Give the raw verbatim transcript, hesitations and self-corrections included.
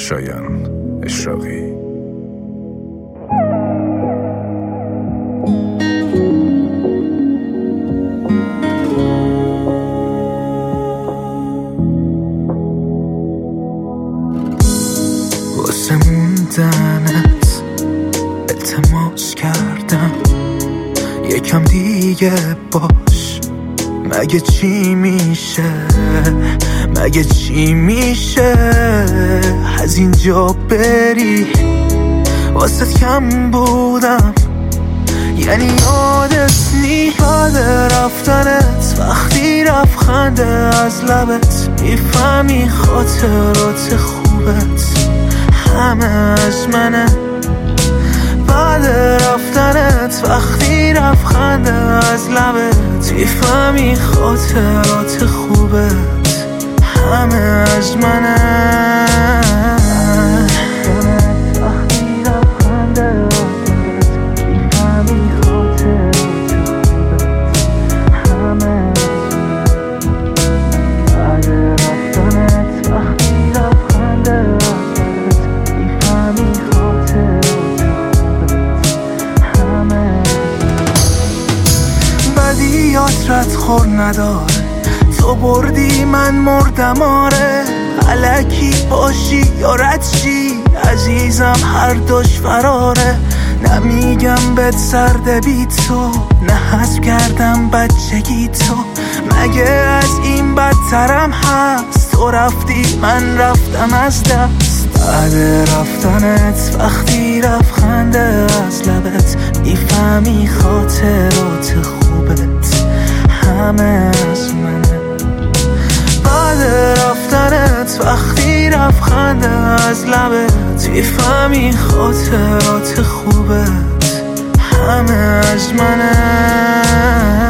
شایان اشراقی. واسه موندنت التماس کردم یکم دیگه باش، مگه چی میشه مگه چی میشه از اینجا بری؟ واسه کم بودم یعنی یادت نی یاد رفتنت وقتی رفت خنده از لبت، میفهمی خاطرات خوبت همه از منه. بعد رفتنت وقتی رفت خنده از لبت، میفهمی خاطرات خوبت همه از منه. رد خور نداره، تو بردی من مردم آره. الکی باشی یا رد شی عزیزم هر دوش فراره. نمیگم بهت سرده بی تو، نه حذف کردم بچگی تو، مگه از این بدترم هست؟ تو رفتی من رفتم از دست. بعد رفتنت وقتی رفت خنده از لبت، میفهمی خاطرات خوبت همه از منه. بعد رفتنت وقتی رفت خنده از لبت، میفهمی خاطرات خوبت همه از منه.